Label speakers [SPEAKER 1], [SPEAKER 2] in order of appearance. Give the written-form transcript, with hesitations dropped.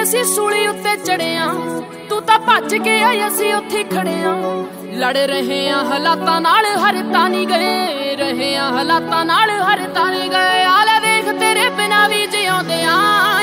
[SPEAKER 1] ਸੀ ਸੂਲੀ ਉੱਤੇ ਚੜਿਆ, ਤੂੰ ਤਾਂ ਭੱਜ ਕੇ ਆਈ ਅਸੀਂ ਉੱਥੇ ਖੜਿਆ। ਲੜ ਰਹੇ ਆ ਹਾਲਾਤਾਂ ਨਾਲ ਹਰ ਤਾਂ ਨਹੀਂ ਗਏ, ਰਹੇ ਆ ਹਾਲਾਤਾਂ ਨਾਲ ਹਰ ਤਾਂ ਨਹੀਂ ਗਏ। ਆਲੇ ਵੇਖ ਤੇਰੇ ਬਿਨਾਂ ਵੀ ਜਿਉਂਦੇ ਆ